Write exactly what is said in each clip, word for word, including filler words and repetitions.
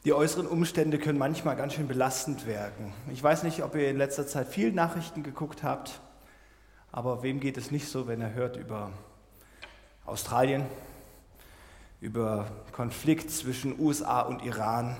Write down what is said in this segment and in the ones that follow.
Die äußeren Umstände können manchmal ganz schön belastend wirken. Ich weiß nicht, ob ihr in letzter Zeit viel Nachrichten geguckt habt, aber wem geht es nicht so, wenn er hört über Australien, über Konflikt zwischen U S A und Iran?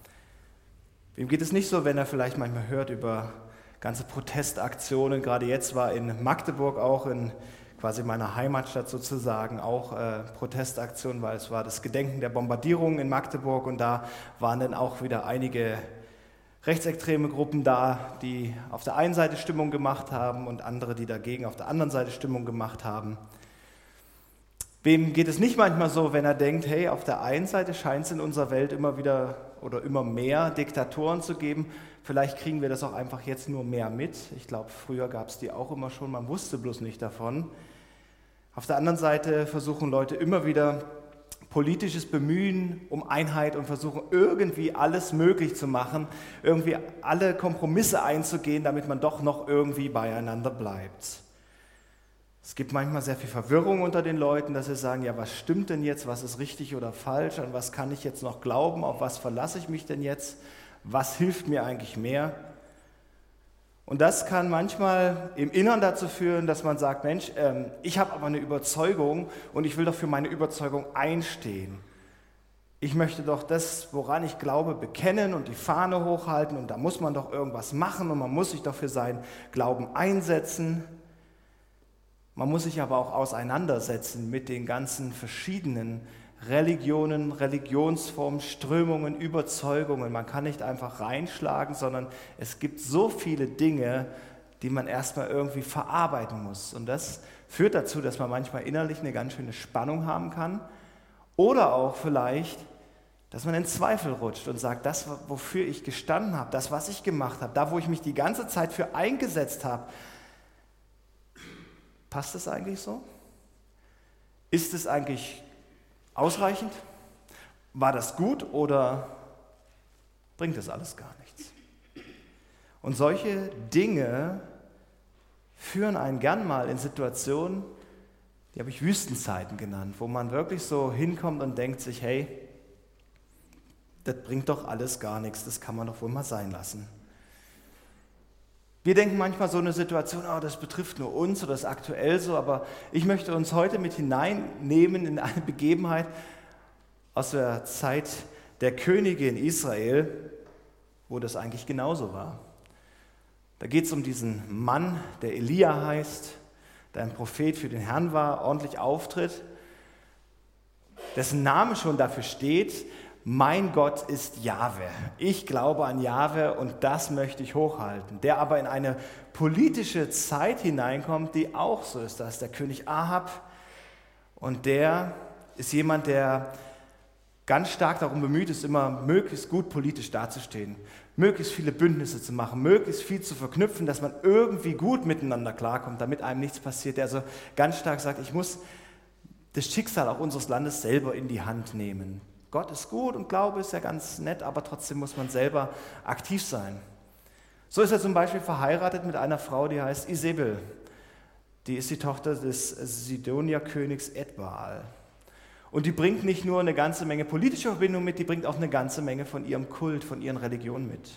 Wem geht es nicht so, wenn er vielleicht manchmal hört über ganze Protestaktionen? Gerade jetzt war in Magdeburg auch in quasi meiner Heimatstadt sozusagen auch äh, Protestaktion, weil es war das Gedenken der Bombardierungen in Magdeburg und da waren dann auch wieder einige rechtsextreme Gruppen da, die auf der einen Seite Stimmung gemacht haben und andere, die dagegen auf der anderen Seite Stimmung gemacht haben. Wem geht es nicht manchmal so, wenn er denkt, hey, auf der einen Seite scheint es in unserer Welt immer wieder oder immer mehr Diktatoren zu geben, vielleicht kriegen wir das auch einfach jetzt nur mehr mit. Ich glaube, früher gab es die auch immer schon, man wusste bloß nicht davon. Auf der anderen Seite versuchen Leute immer wieder politisches Bemühen um Einheit und versuchen irgendwie alles möglich zu machen, irgendwie alle Kompromisse einzugehen, damit man doch noch irgendwie beieinander bleibt. Es gibt manchmal sehr viel Verwirrung unter den Leuten, dass sie sagen, ja, was stimmt denn jetzt, was ist richtig oder falsch, an was kann ich jetzt noch glauben, auf was verlasse ich mich denn jetzt, was hilft mir eigentlich mehr? Und das kann manchmal im Inneren dazu führen, dass man sagt, Mensch, ähm, ich habe aber eine Überzeugung und ich will doch für meine Überzeugung einstehen. Ich möchte doch das, woran ich glaube, bekennen und die Fahne hochhalten und da muss man doch irgendwas machen und man muss sich doch für seinen Glauben einsetzen. Man muss sich aber auch auseinandersetzen mit den ganzen verschiedenen Religionen, Religionsformen, Strömungen, Überzeugungen. Man kann nicht einfach reinschlagen, sondern es gibt so viele Dinge, die man erstmal irgendwie verarbeiten muss. Und das führt dazu, dass man manchmal innerlich eine ganz schöne Spannung haben kann oder auch vielleicht, dass man in Zweifel rutscht und sagt, das, wofür ich gestanden habe, das, was ich gemacht habe, da, wo ich mich die ganze Zeit für eingesetzt habe, passt das eigentlich so? Ist es eigentlich ausreichend? War das gut oder bringt das alles gar nichts? Und solche Dinge führen einen gern mal in Situationen, die habe ich Wüstenzeiten genannt, wo man wirklich so hinkommt und denkt sich, hey, das bringt doch alles gar nichts, das kann man doch wohl mal sein lassen. Wir denken manchmal so eine Situation, oh, das betrifft nur uns oder das ist aktuell so, aber ich möchte uns heute mit hineinnehmen in eine Begebenheit aus der Zeit der Könige in Israel, wo das eigentlich genauso war. Da geht es um diesen Mann, der Elia heißt, der ein Prophet für den Herrn war, ordentlich auftritt, dessen Name schon dafür steht, mein Gott ist Jahwe. Ich glaube an Jahwe und das möchte ich hochhalten. Der aber in eine politische Zeit hineinkommt, die auch so ist. Das ist der König Ahab und der ist jemand, der ganz stark darum bemüht ist, immer möglichst gut politisch dazustehen, möglichst viele Bündnisse zu machen, möglichst viel zu verknüpfen, dass man irgendwie gut miteinander klarkommt, damit einem nichts passiert. Der also ganz stark sagt, ich muss das Schicksal auch unseres Landes selber in die Hand nehmen. Gott ist gut und Glaube ist ja ganz nett, aber trotzdem muss man selber aktiv sein. So ist er zum Beispiel verheiratet mit einer Frau, die heißt Isabel. Die ist die Tochter des Sidonierkönigs Edbaal. Und die bringt nicht nur eine ganze Menge politische Verbindung mit, die bringt auch eine ganze Menge von ihrem Kult, von ihren Religionen mit.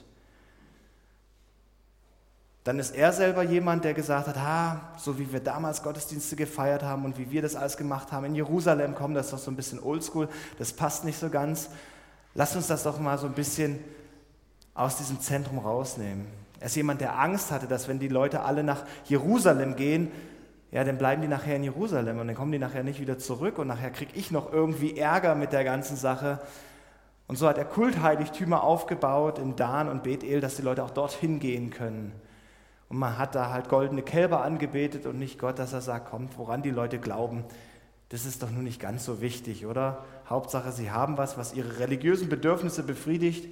Dann ist er selber jemand, der gesagt hat, ha, so wie wir damals Gottesdienste gefeiert haben und wie wir das alles gemacht haben in Jerusalem, komm, das ist doch so ein bisschen oldschool, das passt nicht so ganz. Lass uns das doch mal so ein bisschen aus diesem Zentrum rausnehmen. Er ist jemand, der Angst hatte, dass wenn die Leute alle nach Jerusalem gehen, ja, dann bleiben die nachher in Jerusalem und dann kommen die nachher nicht wieder zurück und nachher kriege ich noch irgendwie Ärger mit der ganzen Sache. Und so hat er Kultheiligtümer aufgebaut in Dan und Bethel, dass die Leute auch dorthin gehen können. Und man hat da halt goldene Kälber angebetet und nicht Gott, dass er sagt, kommt, woran die Leute glauben, das ist doch nun nicht ganz so wichtig, oder? Hauptsache, sie haben was, was ihre religiösen Bedürfnisse befriedigt.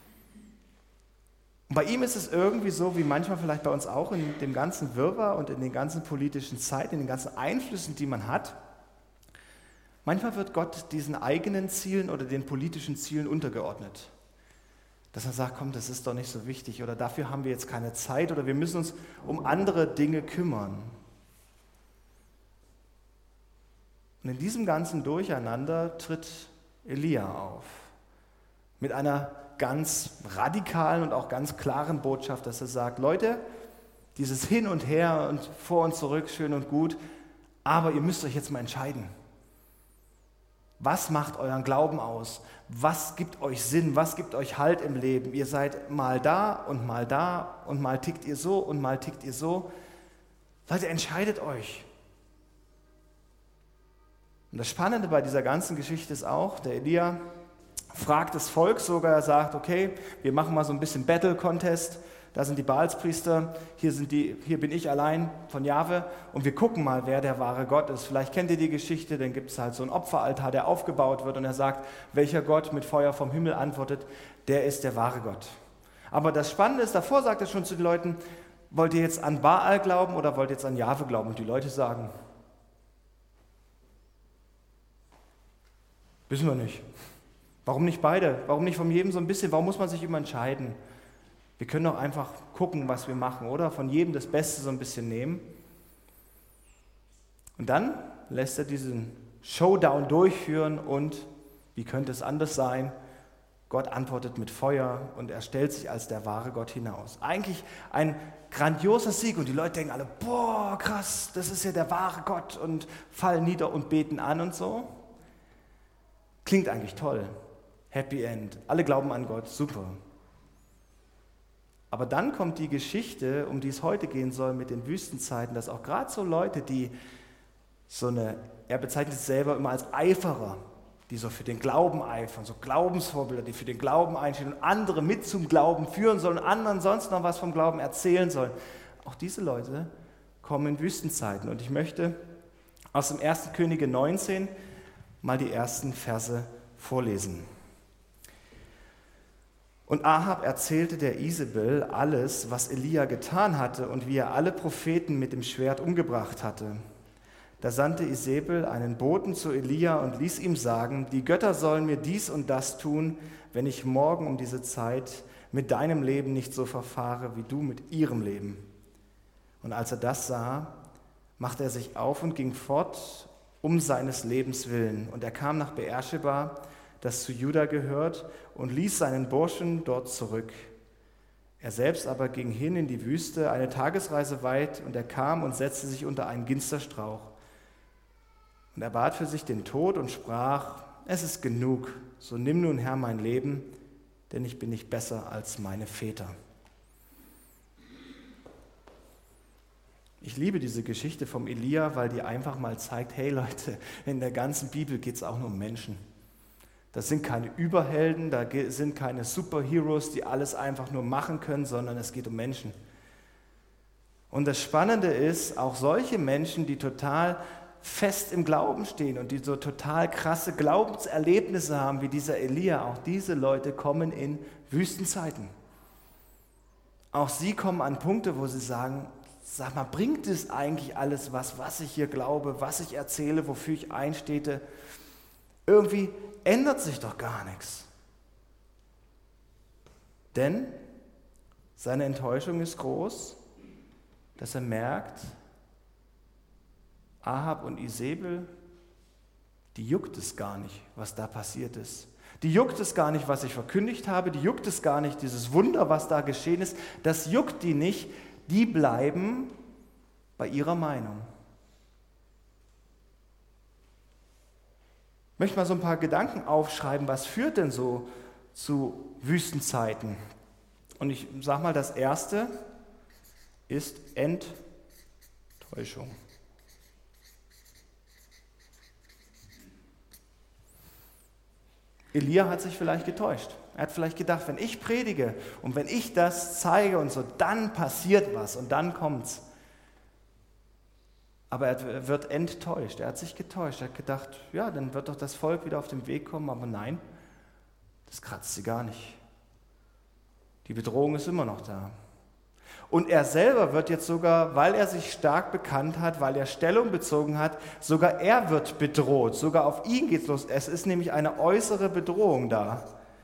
Und bei ihm ist es irgendwie so, wie manchmal vielleicht bei uns auch, in dem ganzen Wirrwarr und in den ganzen politischen Zeiten, in den ganzen Einflüssen, die man hat, manchmal wird Gott diesen eigenen Zielen oder den politischen Zielen untergeordnet. Dass er sagt, komm, das ist doch nicht so wichtig oder dafür haben wir jetzt keine Zeit oder wir müssen uns um andere Dinge kümmern. Und in diesem ganzen Durcheinander tritt Elia auf. Mit einer ganz radikalen und auch ganz klaren Botschaft, dass er sagt, Leute, dieses Hin und Her und vor und zurück, schön und gut, aber ihr müsst euch jetzt mal entscheiden. Was macht euren Glauben aus? Was gibt euch Sinn? Was gibt euch Halt im Leben? Ihr seid mal da und mal da und mal tickt ihr so und mal tickt ihr so. Leute, entscheidet euch. Und das Spannende bei dieser ganzen Geschichte ist auch, der Elia fragt das Volk sogar, er sagt, okay, wir machen mal so ein bisschen Battle-Contest, da sind die Baalspriester, hier, sind die, hier bin ich allein von Jahwe und wir gucken mal, wer der wahre Gott ist. Vielleicht kennt ihr die Geschichte, dann gibt es halt so einen Opferaltar, der aufgebaut wird und er sagt, welcher Gott mit Feuer vom Himmel antwortet, der ist der wahre Gott. Aber das Spannende ist, davor sagt er schon zu den Leuten, wollt ihr jetzt an Baal glauben oder wollt ihr jetzt an Jahwe glauben? Und die Leute sagen, wissen wir nicht. Warum nicht beide? Warum nicht von jedem so ein bisschen? Warum muss man sich immer entscheiden? Wir können doch einfach gucken, was wir machen, oder? Von jedem das Beste so ein bisschen nehmen. Und dann lässt er diesen Showdown durchführen und, wie könnte es anders sein, Gott antwortet mit Feuer und er stellt sich als der wahre Gott hinaus. Eigentlich ein grandioser Sieg und die Leute denken alle, boah, krass, das ist ja der wahre Gott und fallen nieder und beten an und so. Klingt eigentlich toll. Happy End. Alle glauben an Gott. Super. Aber dann kommt die Geschichte, um die es heute gehen soll mit den Wüstenzeiten, dass auch gerade so Leute, die so eine, er bezeichnet es selber immer als Eiferer, die so für den Glauben eifern, so Glaubensvorbilder, die für den Glauben einstehen und andere mit zum Glauben führen sollen, anderen sonst noch was vom Glauben erzählen sollen. Auch diese Leute kommen in Wüstenzeiten. Und ich möchte aus dem ersten Könige neunzehn mal die ersten Verse vorlesen. Und Ahab erzählte der Isabel alles, was Elia getan hatte und wie er alle Propheten mit dem Schwert umgebracht hatte. Da sandte Isabel einen Boten zu Elia und ließ ihm sagen, die Götter sollen mir dies und das tun, wenn ich morgen um diese Zeit mit deinem Leben nicht so verfahre, wie du mit ihrem Leben. Und als er das sah, machte er sich auf und ging fort, um seines Lebens willen. Und er kam nach Beersheba, das zu Juda gehört, und ließ seinen Burschen dort zurück. Er selbst aber ging hin in die Wüste, eine Tagesreise weit, und er kam und setzte sich unter einen Ginsterstrauch. Und er bat für sich den Tod und sprach, es ist genug, so nimm nun Herr mein Leben, denn ich bin nicht besser als meine Väter. Ich liebe diese Geschichte vom Elia, weil die einfach mal zeigt, hey Leute, in der ganzen Bibel geht es auch nur um Menschen. Das sind keine Überhelden, da sind keine Superheroes, die alles einfach nur machen können, sondern es geht um Menschen. Und das Spannende ist, auch solche Menschen, die total fest im Glauben stehen und die so total krasse Glaubenserlebnisse haben, wie dieser Elia, auch diese Leute kommen in Wüstenzeiten. Auch sie kommen an Punkte, wo sie sagen, sag mal, bringt es eigentlich alles was, was ich hier glaube, was ich erzähle, wofür ich einstehe? Irgendwie ändert sich doch gar nichts. Denn seine Enttäuschung ist groß, dass er merkt, Ahab und Isabel, die juckt es gar nicht, was da passiert ist. Die juckt es gar nicht, was ich verkündigt habe, die juckt es gar nicht, dieses Wunder, was da geschehen ist, das juckt die nicht, die bleiben bei ihrer Meinung. Ich möchte mal so ein paar Gedanken aufschreiben, was führt denn so zu Wüstenzeiten? Und ich sage mal, das erste ist Enttäuschung. Elia hat sich vielleicht getäuscht. Er hat vielleicht gedacht, wenn ich predige und wenn ich das zeige und so, dann passiert was und dann kommt's. Aber er wird enttäuscht, er hat sich getäuscht, er hat gedacht, ja, dann wird doch das Volk wieder auf den Weg kommen, aber nein, das kratzt sie gar nicht. Die Bedrohung ist immer noch da. Und er selber wird jetzt sogar, weil er sich stark bekannt hat, weil er Stellung bezogen hat, sogar er wird bedroht, sogar auf ihn geht's los. Es ist nämlich eine äußere Bedrohung da.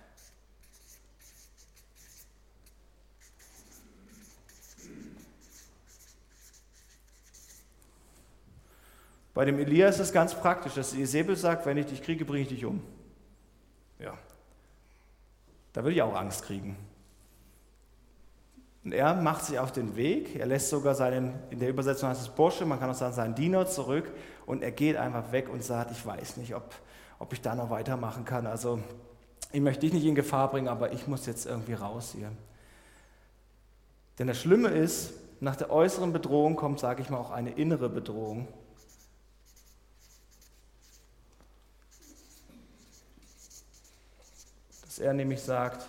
Bei dem Elia ist es ganz praktisch, dass Isabel sagt, wenn ich dich kriege, bringe ich dich um. Ja. Da würde ich auch Angst kriegen. Und er macht sich auf den Weg, er lässt sogar seinen, in der Übersetzung heißt es Bursche, man kann auch sagen seinen Diener zurück und er geht einfach weg und sagt, ich weiß nicht, ob, ob ich da noch weitermachen kann. Also ich möchte dich nicht in Gefahr bringen, aber ich muss jetzt irgendwie raus hier. Denn das Schlimme ist, nach der äußeren Bedrohung kommt, sage ich mal, auch eine innere Bedrohung. Dass er nämlich sagt,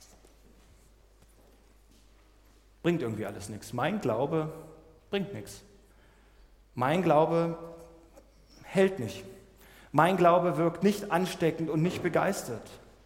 bringt irgendwie alles nichts. Mein Glaube bringt nichts. Mein Glaube hält nicht. Mein Glaube wirkt nicht ansteckend und nicht begeistert.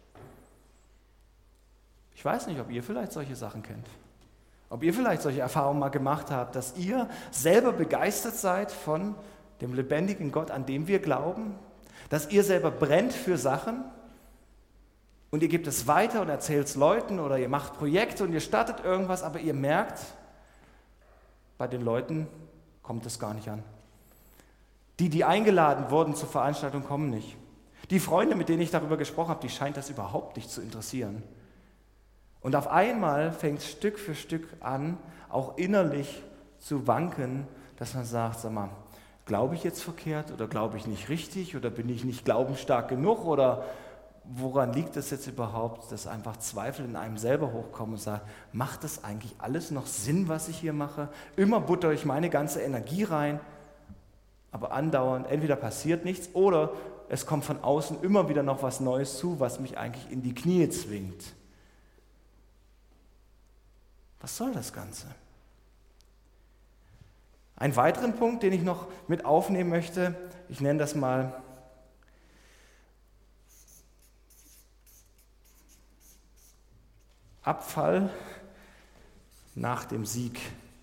Ich weiß nicht, ob ihr vielleicht solche Sachen kennt. Ob ihr vielleicht solche Erfahrungen mal gemacht habt, dass ihr selber begeistert seid von dem lebendigen Gott, an dem wir glauben, dass ihr selber brennt für Sachen und ihr gebt es weiter und erzählt es Leuten oder ihr macht Projekte und ihr startet irgendwas, aber ihr merkt, bei den Leuten kommt es gar nicht an. Die, die eingeladen wurden zur Veranstaltung, kommen nicht. Die Freunde, mit denen ich darüber gesprochen habe, die scheint das überhaupt nicht zu interessieren. Und auf einmal fängt es Stück für Stück an, auch innerlich zu wanken, dass man sagt, sag mal, glaube ich jetzt verkehrt oder glaube ich nicht richtig oder bin ich nicht glaubensstark genug oder woran liegt es jetzt überhaupt, dass einfach Zweifel in einem selber hochkommen und sagen, macht das eigentlich alles noch Sinn, was ich hier mache? Immer buttere ich meine ganze Energie rein, aber andauernd, entweder passiert nichts oder es kommt von außen immer wieder noch was Neues zu, was mich eigentlich in die Knie zwingt. Was soll das Ganze? Einen weiteren Punkt, den ich noch mit aufnehmen möchte, ich nenne das mal Abfall nach dem Sieg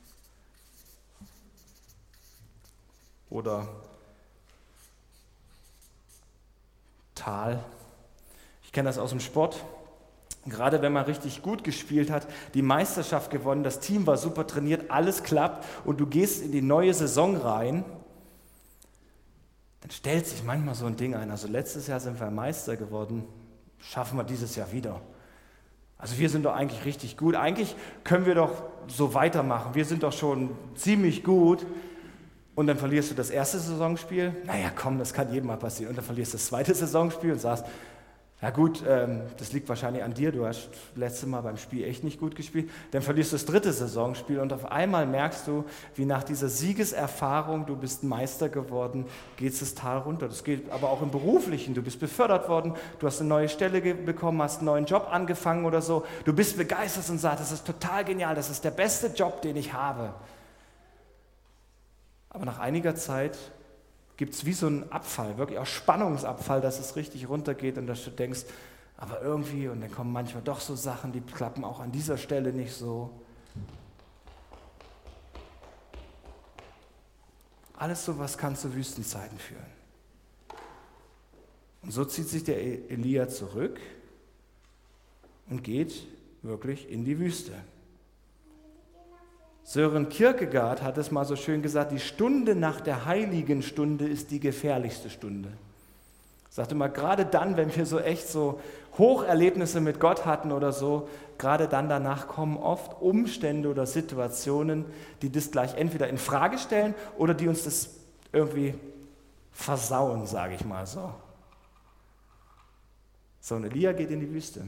oder Tal. Ich kenne das aus dem Sport. Gerade wenn man richtig gut gespielt hat, die Meisterschaft gewonnen, das Team war super trainiert, alles klappt und du gehst in die neue Saison rein, dann stellt sich manchmal so ein Ding ein. Also letztes Jahr sind wir Meister geworden, schaffen wir dieses Jahr wieder. Also wir sind doch eigentlich richtig gut. Eigentlich können wir doch so weitermachen. Wir sind doch schon ziemlich gut. Und dann verlierst du das erste Saisonspiel. Naja, komm, das kann jedem mal passieren. Und dann verlierst du das zweite Saisonspiel und sagst, ja gut, ähm, das liegt wahrscheinlich an dir, du hast letztes Mal beim Spiel echt nicht gut gespielt. Dann verlierst du das dritte Saisonspiel und auf einmal merkst du, wie nach dieser Siegeserfahrung, du bist Meister geworden, geht es das Tal runter. Das geht aber auch im Beruflichen, du bist befördert worden, du hast eine neue Stelle ge- bekommen, hast einen neuen Job angefangen oder so. Du bist begeistert und sagst, das ist total genial, das ist der beste Job, den ich habe. Aber nach einiger Zeit gibt es wie so einen Abfall, wirklich auch Spannungsabfall, dass es richtig runtergeht und dass du denkst, aber irgendwie, und dann kommen manchmal doch so Sachen, die klappen auch an dieser Stelle nicht so. Alles sowas kann zu Wüstenzeiten führen. Und so zieht sich der Elia zurück und geht wirklich in die Wüste. Sören Kierkegaard hat es mal so schön gesagt, die Stunde nach der heiligen Stunde ist die gefährlichste Stunde. Er sagte mal, gerade dann, wenn wir so echt so Hocherlebnisse mit Gott hatten oder so, gerade dann danach kommen oft Umstände oder Situationen, die das gleich entweder in Frage stellen oder die uns das irgendwie versauen, sage ich mal so. So, und Elia geht in die Wüste.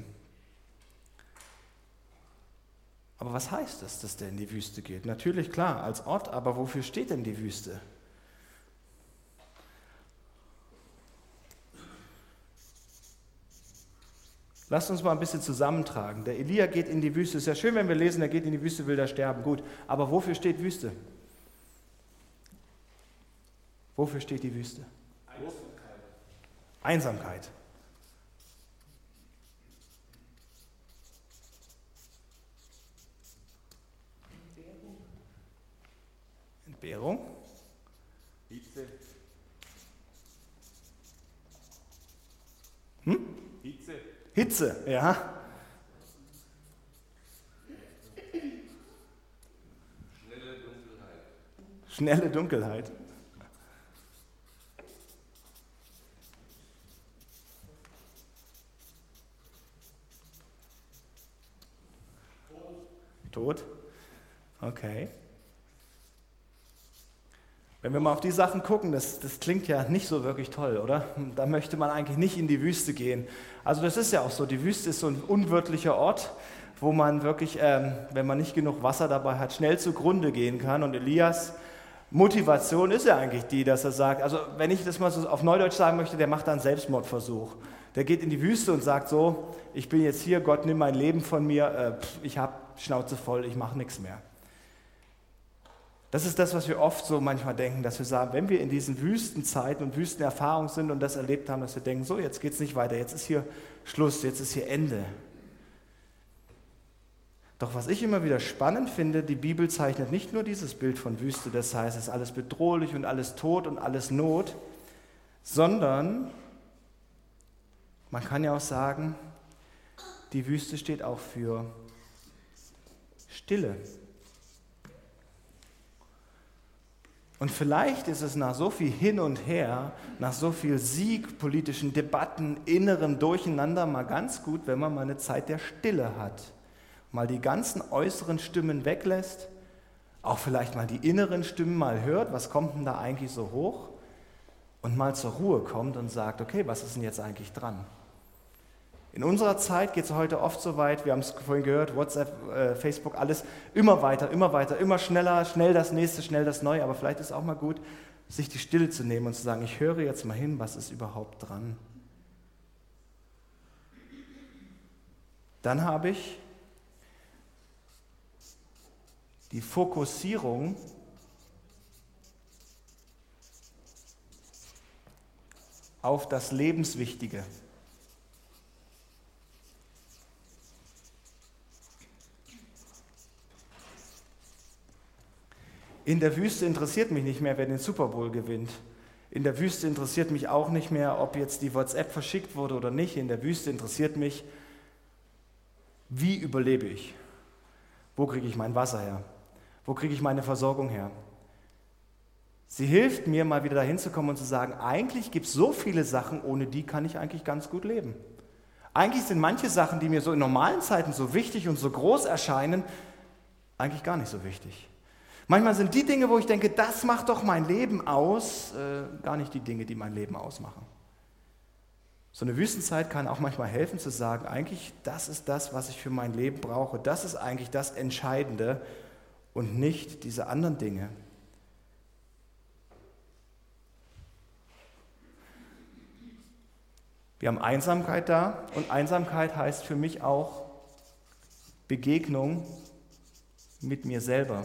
Aber was heißt das, dass der in die Wüste geht? Natürlich, klar, als Ort, aber wofür steht denn die Wüste? Lasst uns mal ein bisschen zusammentragen. Der Elia geht in die Wüste. Ist ja schön, wenn wir lesen, er geht in die Wüste, will da sterben. Gut, aber wofür steht Wüste? Wofür steht die Wüste? Einsamkeit. Einsamkeit. Entbehrung. Hitze. Hm? Hitze. Hitze, ja. Schnelle Dunkelheit. Schnelle Dunkelheit. Tot? Okay. Wenn wir mal auf die Sachen gucken, das, das klingt ja nicht so wirklich toll, oder? Da möchte man eigentlich nicht in die Wüste gehen. Also das ist ja auch so, die Wüste ist so ein unwirtlicher Ort, wo man wirklich, ähm, wenn man nicht genug Wasser dabei hat, schnell zugrunde gehen kann. Und Elias Motivation ist ja eigentlich die, dass er sagt, also wenn ich das mal so auf Neudeutsch sagen möchte, der macht da einen Selbstmordversuch. Der geht in die Wüste und sagt so, ich bin jetzt hier, Gott, nimm mein Leben von mir, äh, pff, ich habe Schnauze voll, ich mache nichts mehr. Das ist das, was wir oft so manchmal denken, dass wir sagen, wenn wir in diesen Wüstenzeiten und Wüstenerfahrungen sind und das erlebt haben, dass wir denken, so, jetzt geht es nicht weiter, jetzt ist hier Schluss, jetzt ist hier Ende. Doch was ich immer wieder spannend finde, die Bibel zeichnet nicht nur dieses Bild von Wüste, das heißt, es ist alles bedrohlich und alles Tod und alles Not, sondern man kann ja auch sagen, die Wüste steht auch für Stille. Und vielleicht ist es nach so viel Hin und Her, nach so viel Sieg, politischen Debatten, innerem Durcheinander mal ganz gut, wenn man mal eine Zeit der Stille hat. Mal die ganzen äußeren Stimmen weglässt, auch vielleicht mal die inneren Stimmen mal hört, was kommt denn da eigentlich so hoch? Und mal zur Ruhe kommt und sagt, okay, was ist denn jetzt eigentlich dran? In unserer Zeit geht es heute oft so weit, wir haben es vorhin gehört, WhatsApp, äh, Facebook, alles immer weiter, immer weiter, immer schneller, schnell das Nächste, schnell das Neue. Aber vielleicht ist es auch mal gut, sich die Stille zu nehmen und zu sagen, ich höre jetzt mal hin, was ist überhaupt dran. Dann habe ich die Fokussierung auf das Lebenswichtige. In der Wüste interessiert mich nicht mehr, wer den Super Bowl gewinnt. In der Wüste interessiert mich auch nicht mehr, ob jetzt die WhatsApp verschickt wurde oder nicht. In der Wüste interessiert mich, wie überlebe ich? Wo kriege ich mein Wasser her? Wo kriege ich meine Versorgung her? Sie hilft mir, mal wieder dahin zu kommen und zu sagen, eigentlich gibt es so viele Sachen, ohne die kann ich eigentlich ganz gut leben. Eigentlich sind manche Sachen, die mir so in normalen Zeiten so wichtig und so groß erscheinen, eigentlich gar nicht so wichtig. Manchmal sind die Dinge, wo ich denke, das macht doch mein Leben aus, äh, gar nicht die Dinge, die mein Leben ausmachen. So eine Wüstenzeit kann auch manchmal helfen zu sagen, eigentlich das ist das, was ich für mein Leben brauche. Das ist eigentlich das Entscheidende und nicht diese anderen Dinge. Wir haben Einsamkeit da und Einsamkeit heißt für mich auch Begegnung mit mir selber.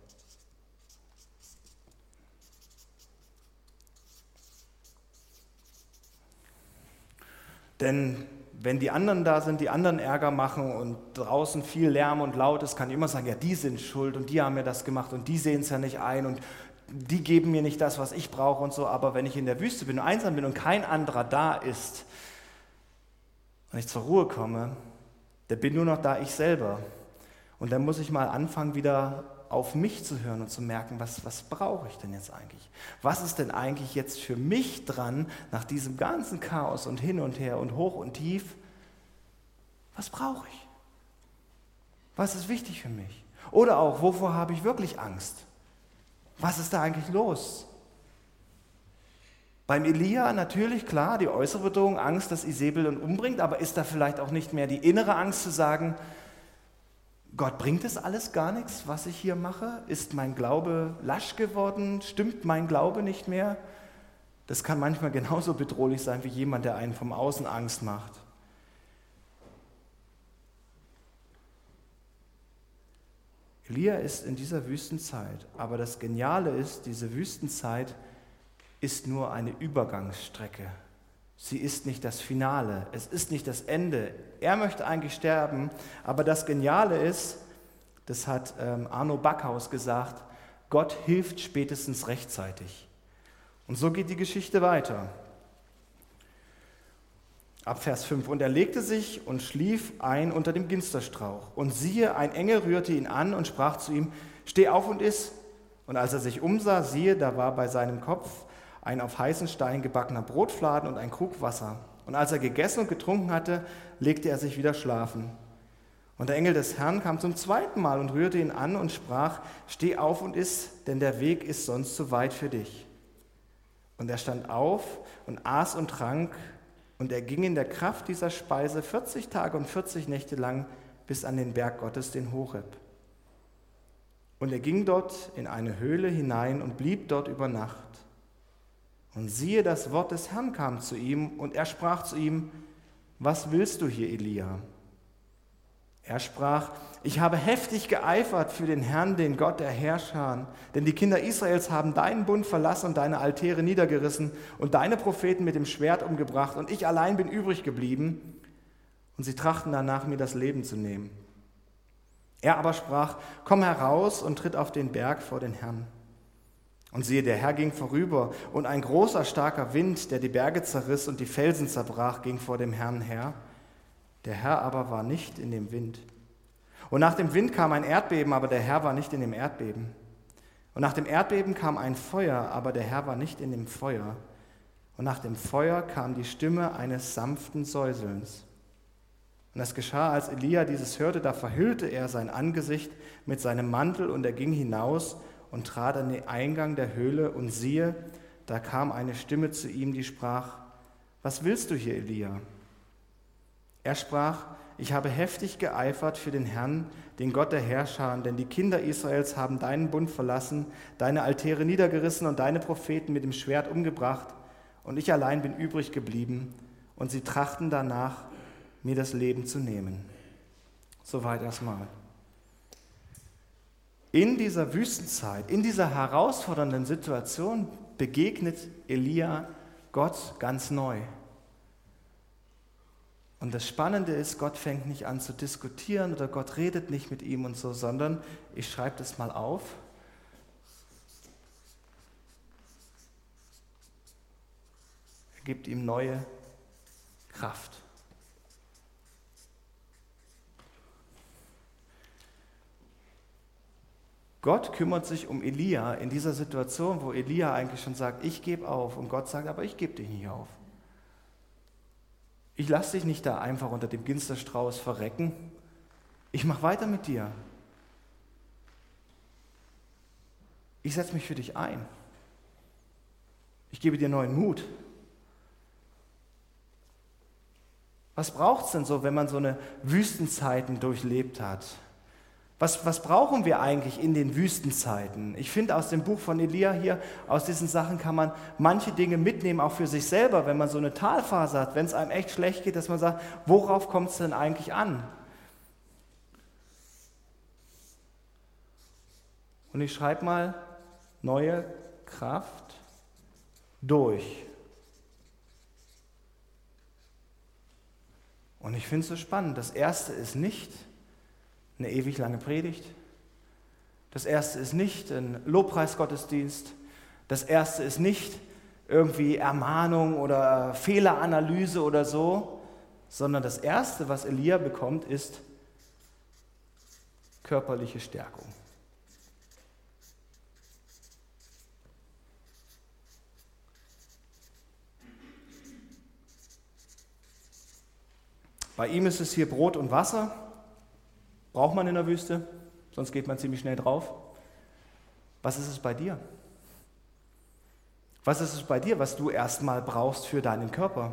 Denn wenn die anderen da sind, die anderen Ärger machen und draußen viel Lärm und laut ist, kann ich immer sagen, ja, die sind schuld und die haben mir das gemacht und die sehen es ja nicht ein und die geben mir nicht das, was ich brauche und so. Aber wenn ich in der Wüste bin und einsam bin und kein anderer da ist und ich zur Ruhe komme, dann bin nur noch da ich selber. Und dann muss ich mal anfangen, wieder auf mich zu hören und zu merken, was, was brauche ich denn jetzt eigentlich? Was ist denn eigentlich jetzt für mich dran, nach diesem ganzen Chaos und hin und her und hoch und tief? Was brauche ich? Was ist wichtig für mich? Oder auch, wovor habe ich wirklich Angst? Was ist da eigentlich los? Beim Elia natürlich, klar, die äußere Bedrohung, Angst, dass Isabel ihn umbringt, aber ist da vielleicht auch nicht mehr die innere Angst zu sagen, Gott, bringt es alles gar nichts, was ich hier mache? Ist mein Glaube lasch geworden? Stimmt mein Glaube nicht mehr? Das kann manchmal genauso bedrohlich sein wie jemand, der einen vom Außen Angst macht. Elia ist in dieser Wüstenzeit, aber das Geniale ist, diese Wüstenzeit ist nur eine Übergangsstrecke. Sie ist nicht das Finale, es ist nicht das Ende. Er möchte eigentlich sterben, aber das Geniale ist, das hat ähm, Arno Backhaus gesagt, Gott hilft spätestens rechtzeitig. Und so geht die Geschichte weiter. Ab Vers fünf. Und er legte sich und schlief ein unter dem Ginsterstrauch. Und siehe, ein Engel rührte ihn an und sprach zu ihm, steh auf und iss. Und als er sich umsah, siehe, da war bei seinem Kopf ein auf heißen Stein gebackener Brotfladen und ein Krug Wasser. Und als er gegessen und getrunken hatte, legte er sich wieder schlafen. Und der Engel des Herrn kam zum zweiten Mal und rührte ihn an und sprach, steh auf und iss, denn der Weg ist sonst zu weit für dich. Und er stand auf und aß und trank, und er ging in der Kraft dieser Speise vierzig Tage und vierzig Nächte lang bis an den Berg Gottes, den Horeb. Und er ging dort in eine Höhle hinein und blieb dort über Nacht. Und siehe, das Wort des Herrn kam zu ihm, und er sprach zu ihm, was willst du hier, Elia? Er sprach, ich habe heftig geeifert für den Herrn, den Gott der Herrscher, denn die Kinder Israels haben deinen Bund verlassen und deine Altäre niedergerissen und deine Propheten mit dem Schwert umgebracht, und ich allein bin übrig geblieben, und sie trachten danach, mir das Leben zu nehmen. Er aber sprach, komm heraus und tritt auf den Berg vor den Herrn. Und siehe, der Herr ging vorüber, und ein großer, starker Wind, der die Berge zerriss und die Felsen zerbrach, ging vor dem Herrn her. Der Herr aber war nicht in dem Wind. Und nach dem Wind kam ein Erdbeben, aber der Herr war nicht in dem Erdbeben. Und nach dem Erdbeben kam ein Feuer, aber der Herr war nicht in dem Feuer. Und nach dem Feuer kam die Stimme eines sanften Säuselns. Und es geschah, als Elia dieses hörte, da verhüllte er sein Angesicht mit seinem Mantel, und er ging hinaus und trat an den Eingang der Höhle, und siehe, da kam eine Stimme zu ihm, die sprach, was willst du hier, Elia? Er sprach, ich habe heftig geeifert für den Herrn, den Gott der Herrscher, denn die Kinder Israels haben deinen Bund verlassen, deine Altäre niedergerissen und deine Propheten mit dem Schwert umgebracht, und ich allein bin übrig geblieben, und sie trachten danach, mir das Leben zu nehmen. Soweit erstmal. In dieser Wüstenzeit, in dieser herausfordernden Situation begegnet Elia Gott ganz neu. Und das Spannende ist, Gott fängt nicht an zu diskutieren oder Gott redet nicht mit ihm und so, sondern ich schreibe das mal auf. Er gibt ihm neue Kraft. Gott kümmert sich um Elia in dieser Situation, wo Elia eigentlich schon sagt, ich gebe auf. Und Gott sagt, aber ich gebe dich nicht auf. Ich lasse dich nicht da einfach unter dem Ginsterstrauß verrecken. Ich mache weiter mit dir. Ich setze mich für dich ein. Ich gebe dir neuen Mut. Was braucht es denn so, wenn man so eine Wüstenzeiten durchlebt hat? Was, was brauchen wir eigentlich in den Wüstenzeiten? Ich finde, aus dem Buch von Elia hier, aus diesen Sachen kann man manche Dinge mitnehmen, auch für sich selber, wenn man so eine Talphase hat, wenn es einem echt schlecht geht, dass man sagt, worauf kommt es denn eigentlich an? Und ich schreibe mal, neue Kraft durch. Und ich finde es so spannend. Das erste ist nicht eine ewig lange Predigt. Das erste ist nicht ein Lobpreisgottesdienst. Das erste ist nicht irgendwie Ermahnung oder Fehleranalyse oder so, sondern das erste, was Elia bekommt, ist körperliche Stärkung. Bei ihm ist es hier Brot und Wasser. Braucht man in der Wüste, sonst geht man ziemlich schnell drauf. Was ist es bei dir? Was ist es bei dir, was du erstmal brauchst für deinen Körper?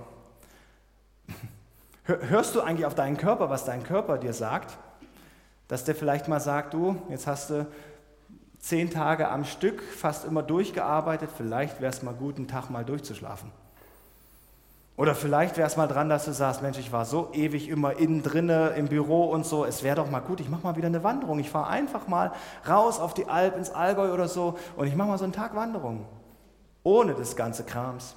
Hörst du eigentlich auf deinen Körper, was dein Körper dir sagt? Dass der vielleicht mal sagt, du, jetzt hast du zehn Tage am Stück fast immer durchgearbeitet, vielleicht wäre es mal gut, einen Tag mal durchzuschlafen. Oder vielleicht wäre es mal dran, dass du sagst, Mensch, ich war so ewig immer innen drinne im Büro und so, es wäre doch mal gut, ich mache mal wieder eine Wanderung. Ich fahre einfach mal raus auf die Alp, ins Allgäu oder so und ich mache mal so einen Tag Wanderung. Ohne das ganze Krams.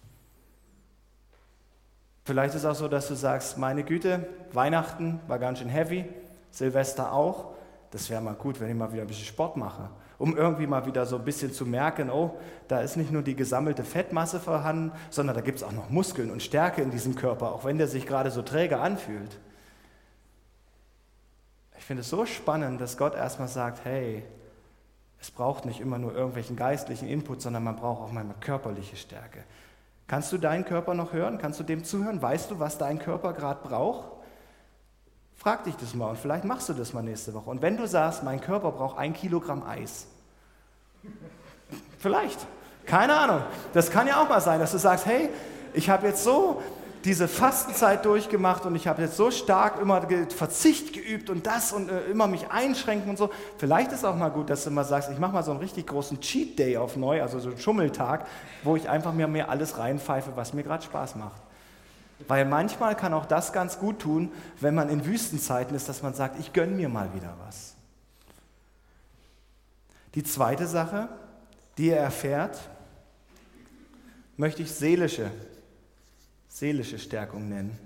Vielleicht ist es auch so, dass du sagst, meine Güte, Weihnachten war ganz schön heavy, Silvester auch. Das wäre mal gut, wenn ich mal wieder ein bisschen Sport mache. Um irgendwie mal wieder so ein bisschen zu merken, oh, da ist nicht nur die gesammelte Fettmasse vorhanden, sondern da gibt es auch noch Muskeln und Stärke in diesem Körper, auch wenn der sich gerade so träge anfühlt. Ich finde es so spannend, dass Gott erstmal sagt, hey, es braucht nicht immer nur irgendwelchen geistlichen Input, sondern man braucht auch mal eine körperliche Stärke. Kannst du deinen Körper noch hören? Kannst du dem zuhören? Weißt du, was dein Körper gerade braucht? Frag dich das mal und vielleicht machst du das mal nächste Woche. Und wenn du sagst, mein Körper braucht ein Kilogramm Eis, vielleicht, keine Ahnung, das kann ja auch mal sein, dass du sagst, hey, ich habe jetzt so diese Fastenzeit durchgemacht und ich habe jetzt so stark immer Verzicht geübt und das und äh, immer mich einschränken und so. Vielleicht ist auch mal gut, dass du mal sagst, ich mache mal so einen richtig großen Cheat Day auf neu, also so einen Schummeltag, wo ich einfach mir, mir alles reinpfeife, was mir gerade Spaß macht. Weil manchmal kann auch das ganz gut tun, wenn man in Wüstenzeiten ist, dass man sagt, ich gönne mir mal wieder was. Die zweite Sache, die er erfährt, möchte ich seelische seelische Stärkung nennen.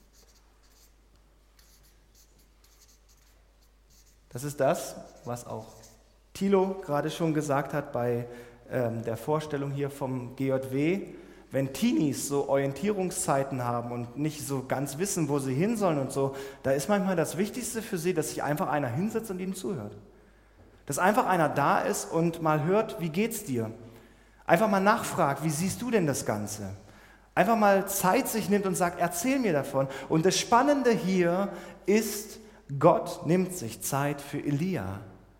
Das ist das, was auch Thilo gerade schon gesagt hat bei ähm, der Vorstellung hier vom G J W. Wenn Teenies so Orientierungszeiten haben und nicht so ganz wissen, wo sie hin sollen und so, da ist manchmal das Wichtigste für sie, dass sich einfach einer hinsetzt und ihnen zuhört. Dass einfach einer da ist und mal hört, wie geht's dir? Einfach mal nachfragt, wie siehst du denn das Ganze? Einfach mal Zeit sich nimmt und sagt, erzähl mir davon. Und das Spannende hier ist, Gott nimmt sich Zeit für Elia.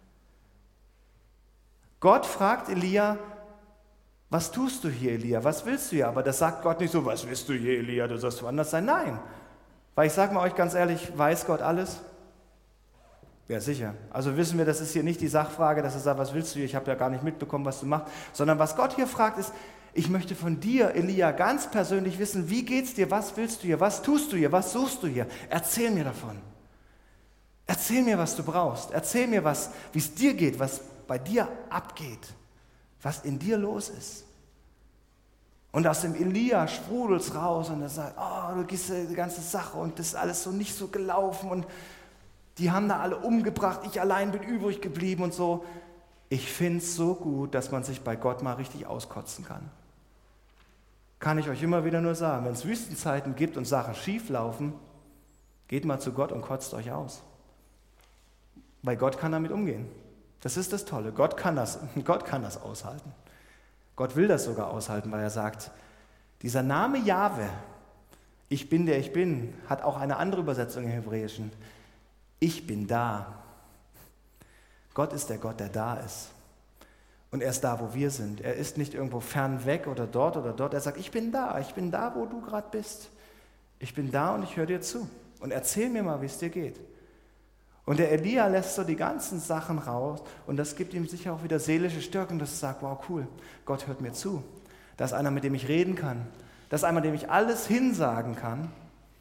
Gott fragt Elia, was tust du hier, Elia? Was willst du hier? Aber das sagt Gott nicht so, was willst du hier, Elia? Du sollst woanders sein. Nein. Weil ich sage mal euch ganz ehrlich, weiß Gott alles? Ja, sicher. Also wissen wir, das ist hier nicht die Sachfrage, dass er sagt, was willst du hier? Ich habe ja gar nicht mitbekommen, was du machst. Sondern was Gott hier fragt ist, ich möchte von dir, Elia, ganz persönlich wissen, wie geht's dir, was willst du hier, was tust du hier, was suchst du hier? Erzähl mir davon. Erzähl mir, was du brauchst. Erzähl mir, was, wie es dir geht, was bei dir abgeht, was in dir los ist. Und aus dem Elia sprudelt's raus und er sagt, oh, du gehst die ganze Sache und das ist alles so nicht so gelaufen und die haben da alle umgebracht, ich allein bin übrig geblieben und so. Ich finde es so gut, dass man sich bei Gott mal richtig auskotzen kann. Kann ich euch immer wieder nur sagen, wenn es Wüstenzeiten gibt und Sachen schief laufen, geht mal zu Gott und kotzt euch aus. Weil Gott kann damit umgehen. Das ist das Tolle. Gott kann das, Gott kann das aushalten. Gott will das sogar aushalten, weil er sagt, dieser Name Jahwe, ich bin der ich bin, hat auch eine andere Übersetzung im Hebräischen. Ich bin da. Gott ist der Gott, der da ist. Und er ist da, wo wir sind. Er ist nicht irgendwo fern weg oder dort oder dort. Er sagt, ich bin da, ich bin da, wo du gerade bist. Ich bin da und ich höre dir zu. Und erzähl mir mal, wie es dir geht. Und der Elia lässt so die ganzen Sachen raus und das gibt ihm sicher auch wieder seelische Stärke und das sagt, wow, cool, Gott hört mir zu. Da ist einer, mit dem ich reden kann. Da ist einer, dem ich alles hinsagen kann.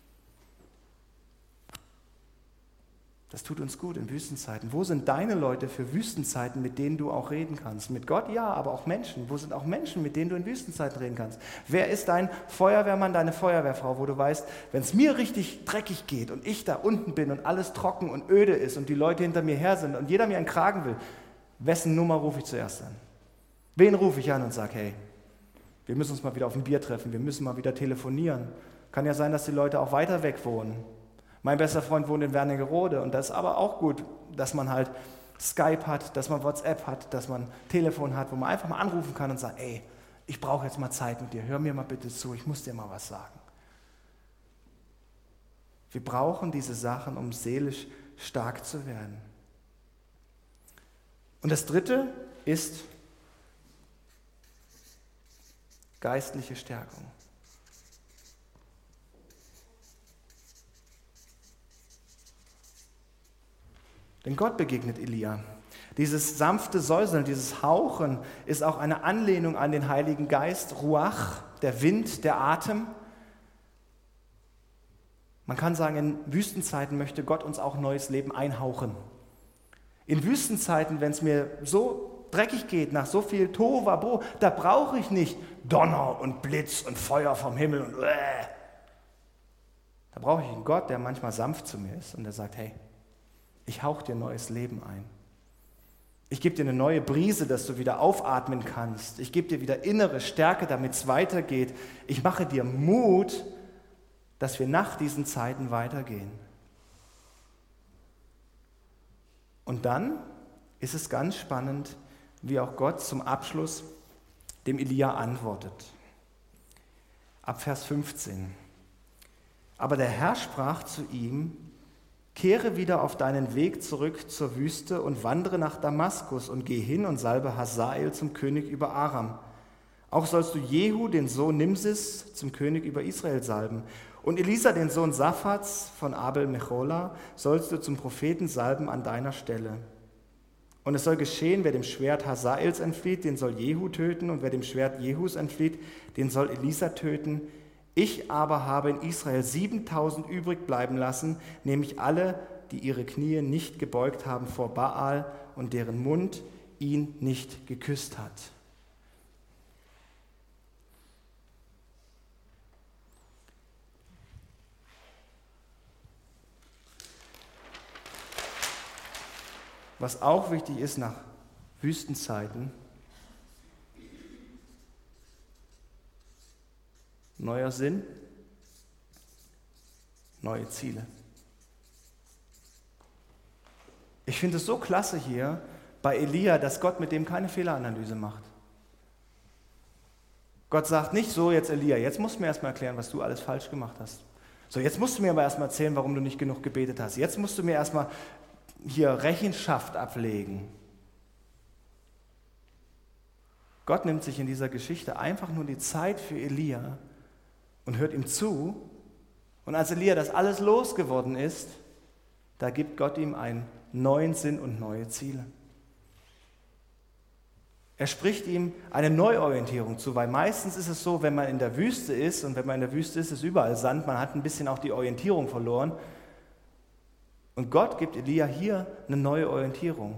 Das tut uns gut in Wüstenzeiten. Wo sind deine Leute für Wüstenzeiten, mit denen du auch reden kannst? Mit Gott ja, aber auch Menschen. Wo sind auch Menschen, mit denen du in Wüstenzeiten reden kannst? Wer ist dein Feuerwehrmann, deine Feuerwehrfrau, wo du weißt, wenn es mir richtig dreckig geht und ich da unten bin und alles trocken und öde ist und die Leute hinter mir her sind und jeder mir einen Kragen will, wessen Nummer rufe ich zuerst an? Wen rufe ich an und sage, hey, wir müssen uns mal wieder auf ein Bier treffen, wir müssen mal wieder telefonieren. Kann ja sein, dass die Leute auch weiter weg wohnen. Mein bester Freund wohnt in Wernigerode und das ist aber auch gut, dass man halt Skype hat, dass man WhatsApp hat, dass man Telefon hat, wo man einfach mal anrufen kann und sagt, ey, ich brauche jetzt mal Zeit mit dir, hör mir mal bitte zu, ich muss dir mal was sagen. Wir brauchen diese Sachen, um seelisch stark zu werden. Und das Dritte ist geistliche Stärkung. Denn Gott begegnet Elia. Dieses sanfte Säuseln, dieses Hauchen ist auch eine Anlehnung an den Heiligen Geist, Ruach, der Wind, der Atem. Man kann sagen, in Wüstenzeiten möchte Gott uns auch neues Leben einhauchen. In Wüstenzeiten, wenn es mir so dreckig geht, nach so viel Tohuwabohu, da brauche ich nicht Donner und Blitz und Feuer vom Himmel und äh. Da brauche ich einen Gott, der manchmal sanft zu mir ist und der sagt, hey, ich hauche dir neues Leben ein. Ich gebe dir eine neue Brise, dass du wieder aufatmen kannst. Ich gebe dir wieder innere Stärke, damit es weitergeht. Ich mache dir Mut, dass wir nach diesen Zeiten weitergehen. Und dann ist es ganz spannend, wie auch Gott zum Abschluss dem Elia antwortet. Ab Vers fünfzehn. Aber der Herr sprach zu ihm, kehre wieder auf deinen Weg zurück zur Wüste und wandere nach Damaskus und geh hin und salbe Hazael zum König über Aram. Auch sollst du Jehu, den Sohn Nimsis, zum König über Israel salben. Und Elisa, den Sohn Saphats von Abel Mechola, sollst du zum Propheten salben an deiner Stelle. Und es soll geschehen, wer dem Schwert Hazaels entflieht, den soll Jehu töten, und wer dem Schwert Jehus entflieht, den soll Elisa töten. Ich aber habe in Israel siebentausend übrig bleiben lassen, nämlich alle, die ihre Knie nicht gebeugt haben vor Baal und deren Mund ihn nicht geküsst hat. Was auch wichtig ist nach Wüstenzeiten, neuer Sinn, neue Ziele. Ich finde es so klasse hier bei Elia, dass Gott mit dem keine Fehleranalyse macht. Gott sagt nicht so, jetzt Elia, jetzt musst du mir erstmal erklären, was du alles falsch gemacht hast. So, jetzt musst du mir aber erstmal erzählen, warum du nicht genug gebetet hast. Jetzt musst du mir erstmal hier Rechenschaft ablegen. Gott nimmt sich in dieser Geschichte einfach nur die Zeit für Elia und hört ihm zu. Und als Elia das alles losgeworden ist, da gibt Gott ihm einen neuen Sinn und neue Ziele. Er spricht ihm eine Neuorientierung zu, weil meistens ist es so, wenn man in der Wüste ist, und wenn man in der Wüste ist, ist überall Sand, man hat ein bisschen auch die Orientierung verloren. Und Gott gibt Elia hier eine neue Orientierung.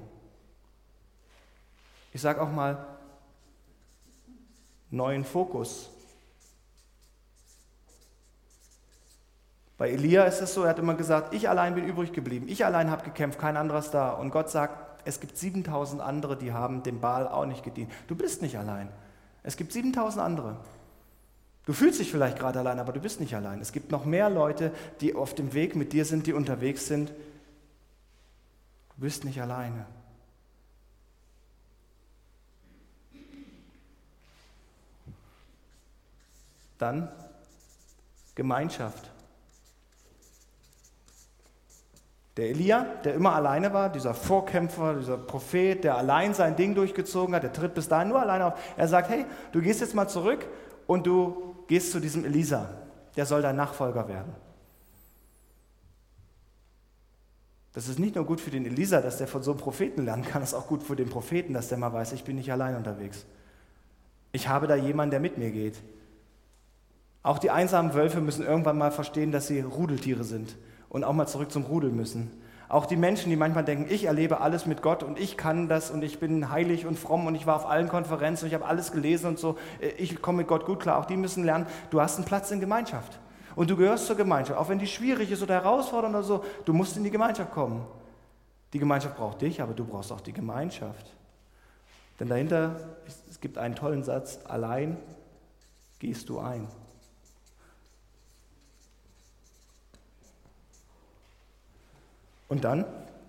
Ich sage auch mal, neuen Fokus. Bei Elia ist es so, er hat immer gesagt, ich allein bin übrig geblieben, ich allein habe gekämpft, kein anderer ist da. Und Gott sagt, es gibt siebentausend andere, die haben dem Baal auch nicht gedient. Du bist nicht allein. Es gibt siebentausend andere. Du fühlst dich vielleicht gerade allein, aber du bist nicht allein. Es gibt noch mehr Leute, die auf dem Weg mit dir sind, die unterwegs sind. Du bist nicht alleine. Dann Gemeinschaft. Der Elia, der immer alleine war, dieser Vorkämpfer, dieser Prophet, der allein sein Ding durchgezogen hat, der tritt bis dahin nur alleine auf. Er sagt, hey, du gehst jetzt mal zurück und du gehst zu diesem Elisa, der soll dein Nachfolger werden. Das ist nicht nur gut für den Elisa, dass der von so einem Propheten lernen kann, das ist auch gut für den Propheten, dass der mal weiß, ich bin nicht allein unterwegs. Ich habe da jemanden, der mit mir geht. Auch die einsamen Wölfe müssen irgendwann mal verstehen, dass sie Rudeltiere sind und auch mal zurück zum Rudel müssen. Auch die Menschen, die manchmal denken, ich erlebe alles mit Gott und ich kann das und ich bin heilig und fromm und ich war auf allen Konferenzen und ich habe alles gelesen und so, ich komme mit Gott gut klar, auch die müssen lernen, du hast einen Platz in Gemeinschaft. Und du gehörst zur Gemeinschaft, auch wenn die schwierig ist oder herausfordernd oder so, du musst in die Gemeinschaft kommen. Die Gemeinschaft braucht dich, aber du brauchst auch die Gemeinschaft. Denn dahinter, es gibt einen tollen Satz, allein gehst du ein. Und dann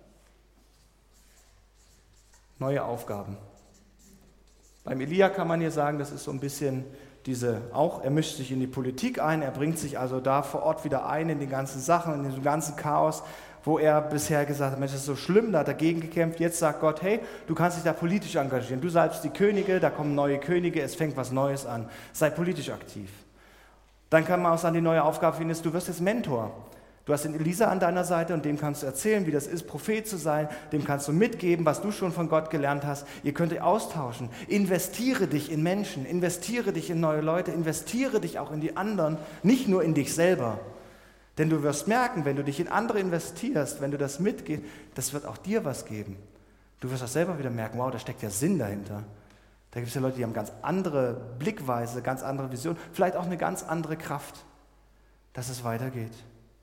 neue Aufgaben. Beim Elia kann man hier sagen, das ist so ein bisschen diese, auch er mischt sich in die Politik ein, er bringt sich also da vor Ort wieder ein in die ganzen Sachen, in diesem ganzen Chaos, wo er bisher gesagt hat, Mensch, das ist so schlimm, da hat er dagegen gekämpft. Jetzt sagt Gott, hey, du kannst dich da politisch engagieren. Du salbst die Könige, da kommen neue Könige, es fängt was Neues an. Sei politisch aktiv. Dann kann man auch sagen, die neue Aufgabe findest, du wirst jetzt Mentor. Du hast den Elisa an deiner Seite und dem kannst du erzählen, wie das ist, Prophet zu sein. Dem kannst du mitgeben, was du schon von Gott gelernt hast. Ihr könnt euch austauschen. Investiere dich in Menschen, investiere dich in neue Leute, investiere dich auch in die anderen, nicht nur in dich selber. Denn du wirst merken, wenn du dich in andere investierst, wenn du das mitgehst, das wird auch dir was geben. Du wirst auch selber wieder merken, wow, da steckt ja Sinn dahinter. Da gibt es ja Leute, die haben ganz andere Blickweise, ganz andere Vision, vielleicht auch eine ganz andere Kraft, dass es weitergeht.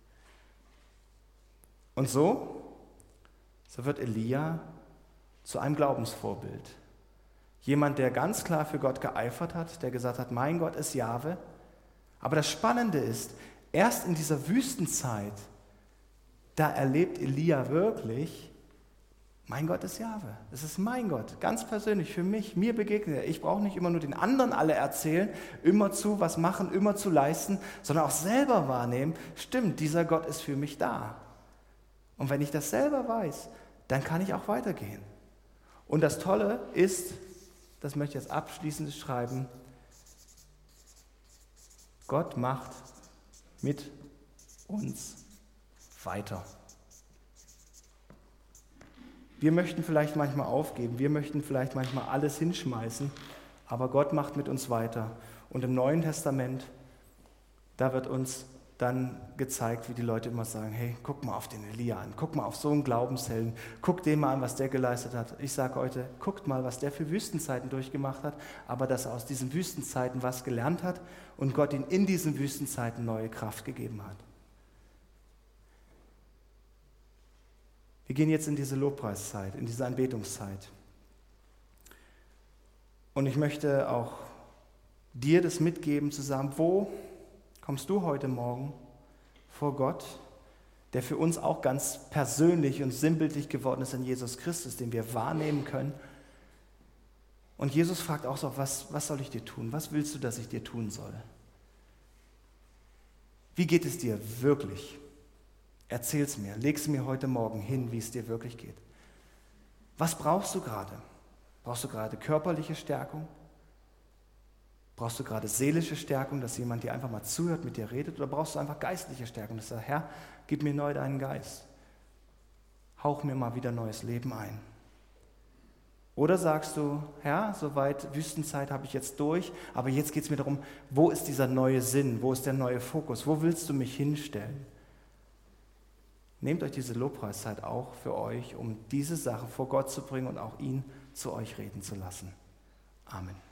Und so, so wird Elia zu einem Glaubensvorbild. Jemand, der ganz klar für Gott geeifert hat, der gesagt hat, mein Gott ist Jahwe. Aber das Spannende ist, erst in dieser Wüstenzeit, da erlebt Elia wirklich, mein Gott ist Jahwe. Es ist mein Gott, ganz persönlich für mich, mir begegnet er. Ich brauche nicht immer nur den anderen alle erzählen, immer zu was machen, immer zu leisten, sondern auch selber wahrnehmen, stimmt, dieser Gott ist für mich da. Und wenn ich das selber weiß, dann kann ich auch weitergehen. Und das Tolle ist, das möchte ich als abschließendes schreiben, Gott macht mit uns weiter. Wir möchten vielleicht manchmal aufgeben, wir möchten vielleicht manchmal alles hinschmeißen, aber Gott macht mit uns weiter. Und im Neuen Testament, da wird uns dann gezeigt, wie die Leute immer sagen, hey, guck mal auf den Elia an, guck mal auf so einen Glaubenshelden, guck den mal an, was der geleistet hat. Ich sage heute, guckt mal, was der für Wüstenzeiten durchgemacht hat, aber dass er aus diesen Wüstenzeiten was gelernt hat und Gott ihm in diesen Wüstenzeiten neue Kraft gegeben hat. Wir gehen jetzt in diese Lobpreiszeit, in diese Anbetungszeit. Und ich möchte auch dir das mitgeben, zu sagen, wo kommst du heute Morgen vor Gott, der für uns auch ganz persönlich und sinnbildlich geworden ist in Jesus Christus, den wir wahrnehmen können. Und Jesus fragt auch so, was, was soll ich dir tun? Was willst du, dass ich dir tun soll? Wie geht es dir wirklich? Erzähl's mir, leg's mir heute Morgen hin, wie es dir wirklich geht. Was brauchst du gerade? Brauchst du gerade körperliche Stärkung? Brauchst du gerade seelische Stärkung, dass jemand dir einfach mal zuhört, mit dir redet? Oder brauchst du einfach geistliche Stärkung, dass du sagst, Herr, gib mir neu deinen Geist. Hauch mir mal wieder neues Leben ein. Oder sagst du, Herr, soweit Wüstenzeit habe ich jetzt durch, aber jetzt geht es mir darum, wo ist dieser neue Sinn, wo ist der neue Fokus, wo willst du mich hinstellen? Nehmt euch diese Lobpreiszeit auch für euch, um diese Sache vor Gott zu bringen und auch ihn zu euch reden zu lassen. Amen.